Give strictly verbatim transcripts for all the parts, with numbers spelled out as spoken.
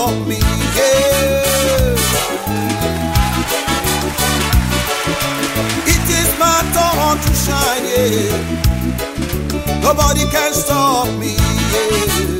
stop me. Yeah. It is my turn to shine. Yeah. Nobody can stop me. Yeah.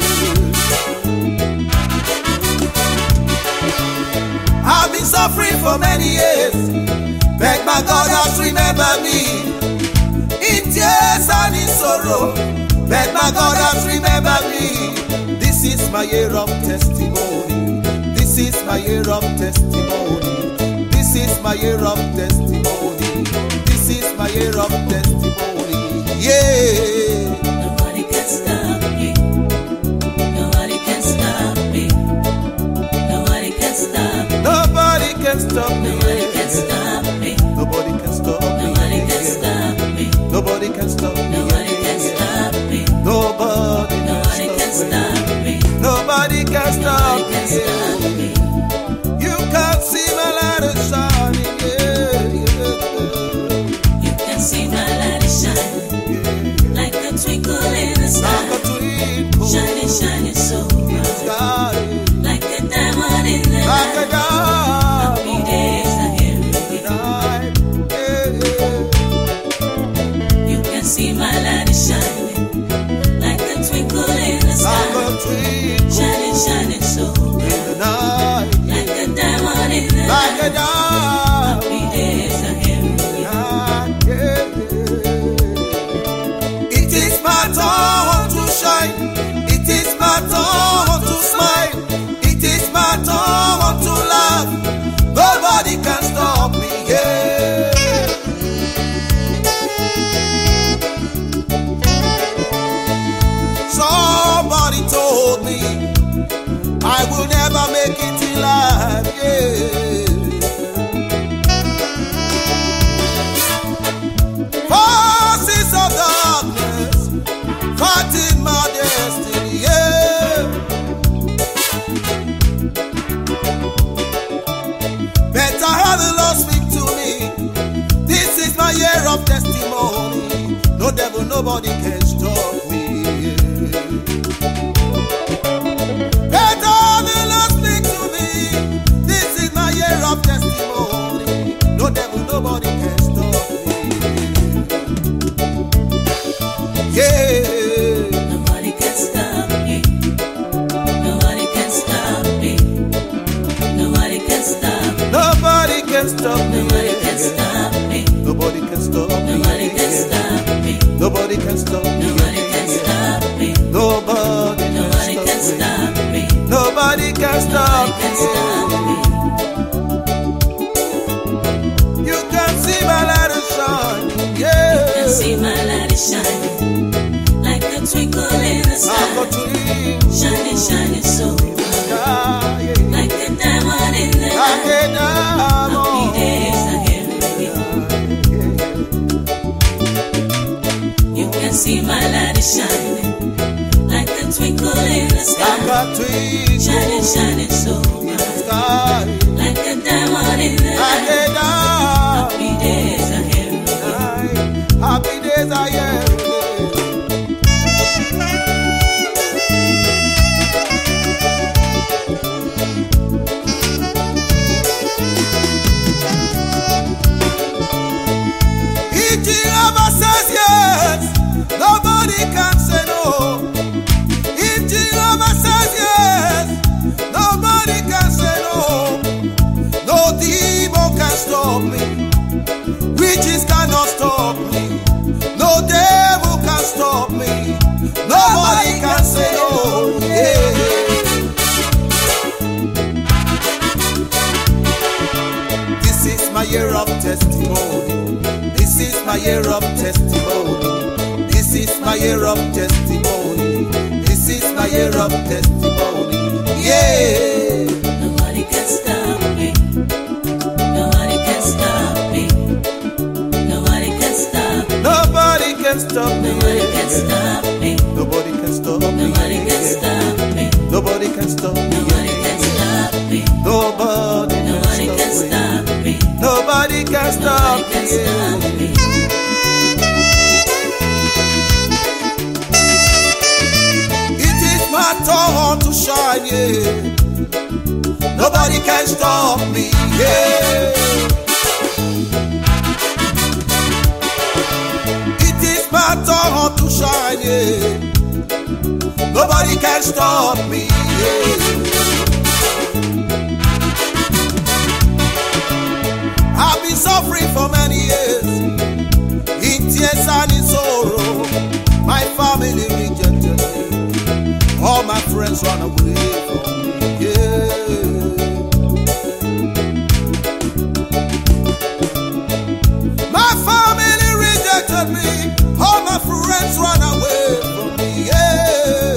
I've been suffering for many years, but my God has remembered me. In tears and in sorrow, but my God has remembered me. This is my year of testimony. This is my year of testimony. This is my year of testimony. This is my year of testimony. Yeah. Nobody can stop me. Nobody can stop me. Nobody can stop me. Nobody can stop me. Nobody can stop me. Nobody can stop me. Nobody can stop me. Nobody can stop me. Nobody can stop me. Nobody Nobody can stop me. Nobody can stop Nobody can stop me. me. You can see my light is shining. Yeah, yeah. You can see my light is shining like a twinkle in the sky. Like a twinkle. Shining, shining so bright, Sky. like a diamond in the Like a night. diamond. Happy days are here again. Night. Yeah, yeah. You can see my light is shining like a twinkle in the Like sky. a twinkle. Shining, shining so bright, In the night. like a diamond in the Like a night. diamond. Happy days are here again. Night. Yeah, yeah. It is my turn to shine. It is my turn to smile. It is my turn to laugh. Nobody can stop me. Yeah. Somebody told me I will never make it in life. Yeah. Forces of darkness fighting my destiny. Yeah. Better have the Lord speak to me. This is my year of testimony. No devil, nobody can stop me. Better have the Lord speak to me. This is my year of testimony. No devil, nobody can stop me. Yeah. Nobody can stop me. Nobody can stop me. Nobody can stop me. Nobody can stop me. Nobody can stop me. Nobody can stop me. Nobody can stop me. Nobody can stop me. Nobody can stop me. Nobody Nobody can stop me. Nobody can stop Nobody can stop me. me. You can see my light is shining. Yeah. You can see my light is shining like a twinkle in the Like a sky. twinkle. Shining, shining so bright, Yeah, yeah. like a diamond in the Like a night. Happy diamond. days are here again. You can see my light is shining like a twinkle in the Like sky. a twinkle. Shining, shining so bright, Sky. like a diamond in the Like night. a diamond. Happy days are here again. Happy days are here. If Jehovah says yes, nobody can say no. If Jehovah says yes, nobody can say no. No demon can stop me. Witches cannot stop me. No devil can stop me. Nobody can say no. Yeah. This is my year of testimony. This is my year of testimony. This is my year of testimony. This is my year of testimony. Yeah. Nobody can stop me. Nobody can stop me. Nobody can stop me. Nobody can stop me. Nobody can stop me. Nobody can stop me. Nobody can stop me. Nobody can stop me. Nobody can stop me. Nobody Nobody can stop me. Nobody can stop Nobody can stop me. me. It is my turn to shine, yeah. Nobody can stop me. Yeah. It is my turn to shine. Yeah. Nobody can stop me. Yeah. I've been suffering for many years, in tears and in sorrow. My family rejected me. All my friends run away from me. Yeah. My family rejected me. All my friends run away from me. Yeah.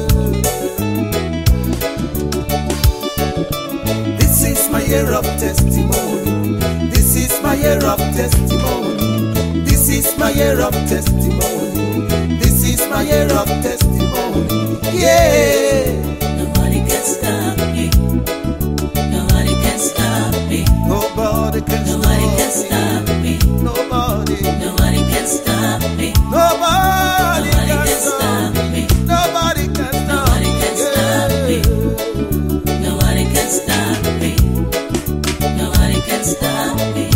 This is my year of testimony. This is my year of testimony. This is my year of testimony. This is my year of testimony. Yeah. Nobody can stop me. Nobody can stop me. Nobody can Nobody can stop stop me. me. Nobody. Nobody can stop me. Nobody Nobody can can stop stop me. Nobody can stop Nobody can stop me. Nobody can stop me. Nobody can stop me.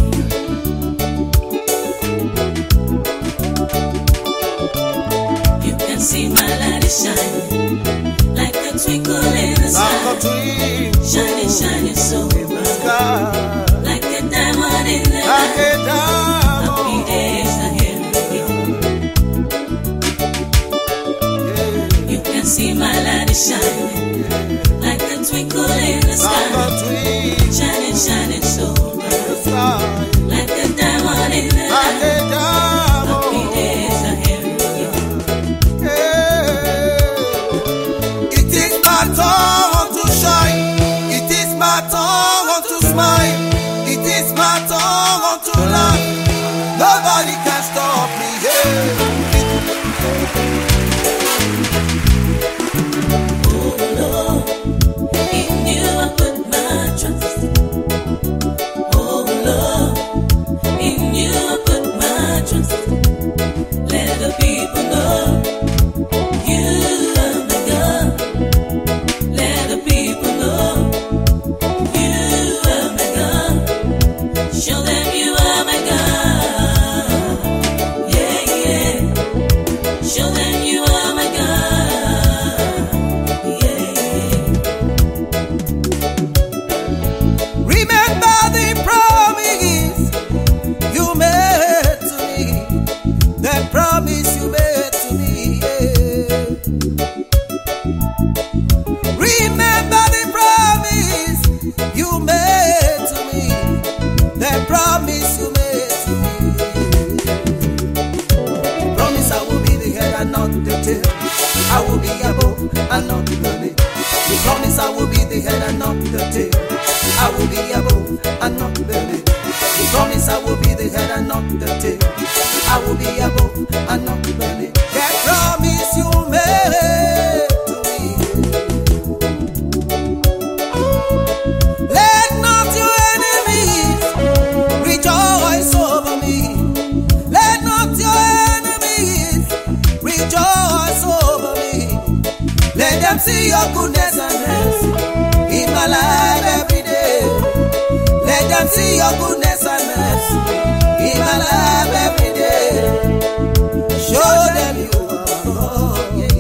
You can see my light is shining like a twinkle in the Like a sky. twinkle Shining, shining so in the bright, sky. like a diamond in the Like night. a Happy diamond. days ahead of me. Yeah. You can see my light is shining like a twinkle in the Like a sky. twinkle Shining, shining so in bright, the sky. like a diamond in the Like night. a Happy diamond. days ahead of me. Yeah. It is my turn to shine. It is my turn to smile. It is my turn to laugh. Nobody can stop me. Yeah. Oh Lord, in you I put my trust. Oh Lord, in you I put my trust. Let the people know you are my God. Let the people know you are my God. Show them you are my God. Yeah, yeah. Show them you are my God. Yeah, yeah. Remember the promise you made to me. The promise you made to me. Yeah. Remember the promise you made to me. The promise you made to me. Promise I will be the head and not the tail. I will be above and not beneath. The promise I will be the head and not the tail. I will be above and not beneath. The promise I will be the head and not the tail. I will be above and not beneath. That promise you made to me. Let not your enemies rejoice over me. Let not your enemies rejoice over me. Let them see your goodness and mercy in my life every day. Let them see your goodness and mercy in my life every day. Show them you are God. Yeah,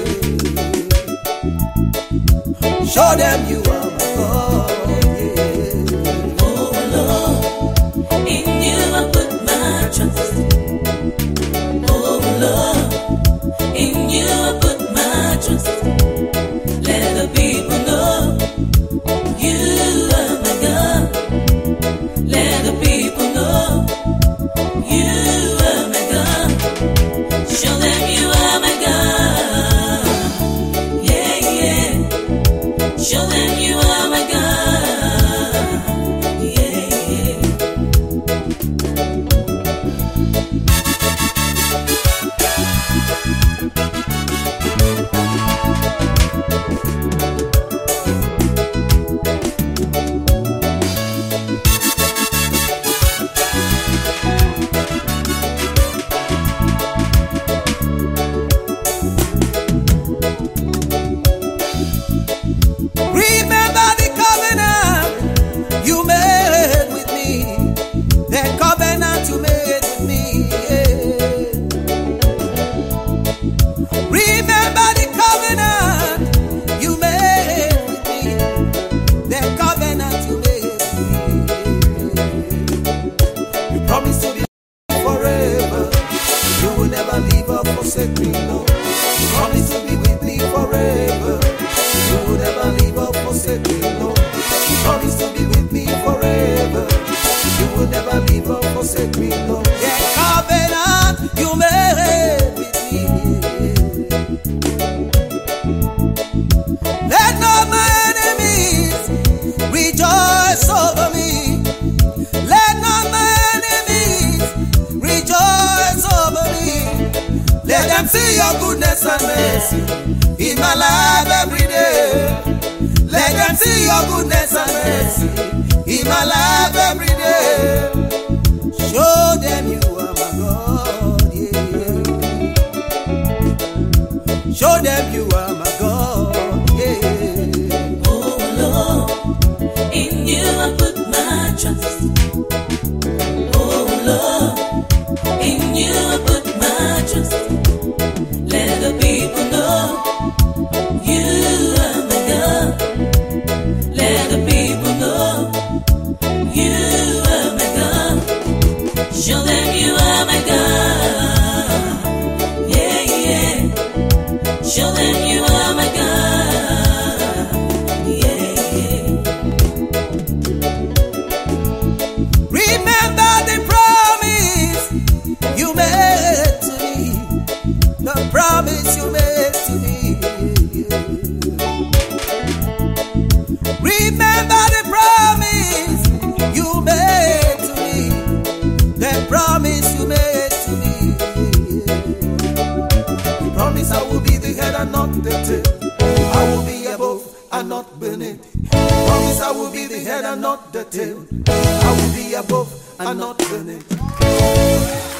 yeah. Show them you are my God. Yeah. Oh Lord, in you I put my trust. Oh Lord, in you I put my trust. Let the people know you are my God. Let the people know you are my God. Show them you are my God. Yeah, yeah. Show them you are my God. Promise to be with me forever. You will never leave or forsake me, Lord. The covenant you made with me. Let not my enemies rejoice over me. Let not my enemies rejoice over me. Let them see your goodness and mercy in my life every day. Let them see your goodness and mercy in my life every day. Show them you are my God, yeah. Show them you are my God, yeah. Oh Lord, in you I put my trust. Oh Lord, in you I put my trust. Let the people know you are my God. Let the people know you are my God. Show them you are my God. Yeah, yeah. Show them you are my God. Yeah, yeah. Remember the promise you made to me. The promise you made to me. Remember the promise you made to me. The promise you made to me. Promise I will be the head and not the tail. I will be above and not beneath. Promise I will be the head and not the tail. I will be above and not beneath.